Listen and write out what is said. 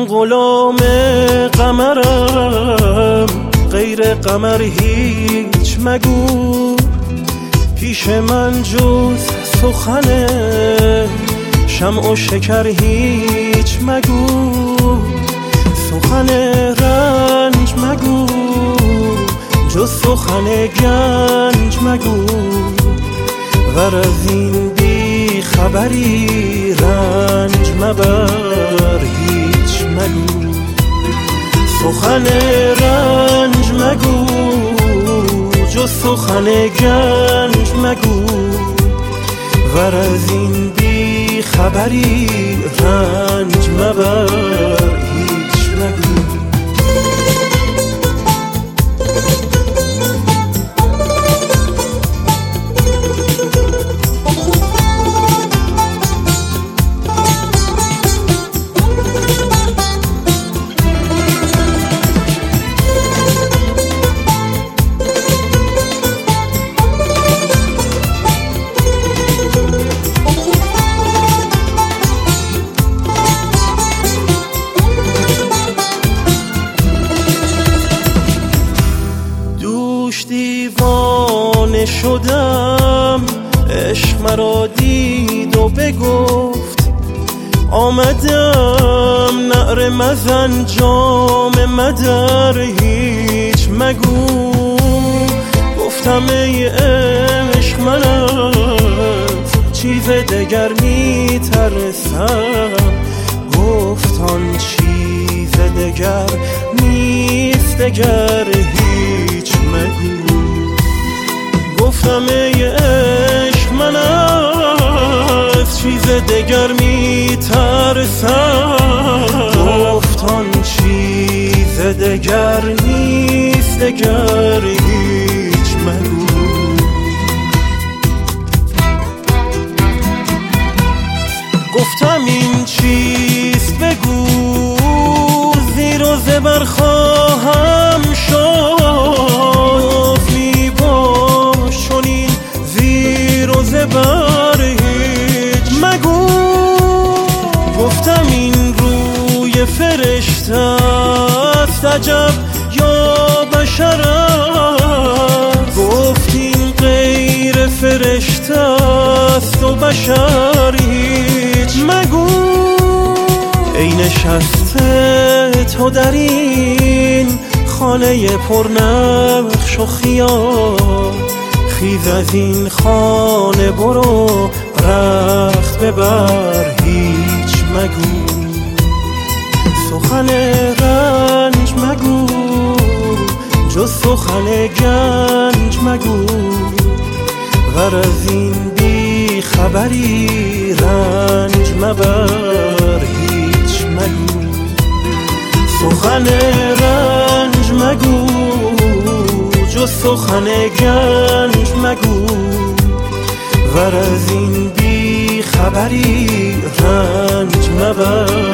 من غلام قمرم، غیر قمر هیچ مگو. پیش من جز سخن شمع و شکر هیچ مگو. سخن رنج مگو، جز سخن گنج مگو. ور از این بی خبری رنج مبر هیچ مگو. سخن رنج مگو، جز سخن گنج مگو. ور از این بی خبری رنج مبر هیچ مگو. دیوانه شدم، عشق مرا دید و بگفت. آمدم نعره مزن جام مدر هیچ مگو. گفتم ای عشق من از چیز دگر می ترسم. گفت آن چیز دگر نیست دگر هیچ مگو. گفتم ای عشق من از چیز دگر می ترسم. گفت آن چیز دگر نیست دگر هیچ مگو. گفتم این چیست بگو، زیر و زبر خواهم شد. می باش چنین زیر و زبر هیچ مگو. گفتم این روی فرشته است عجب یا بشر است. گفت این غیر فرشته است و بشر هیچ مگو. ای نشسته تو در این خانه پرنقش و خیال، خیز از این خانه برو رخت ببر هیچ مگو. سخن رنج مگو، جز سخن گنج مگو. ور از این بی خبری رنج مبر هیچ مگو. سخن رنج مگو، جز سخن گنج مگو. ور از این بی خبری رنج مبر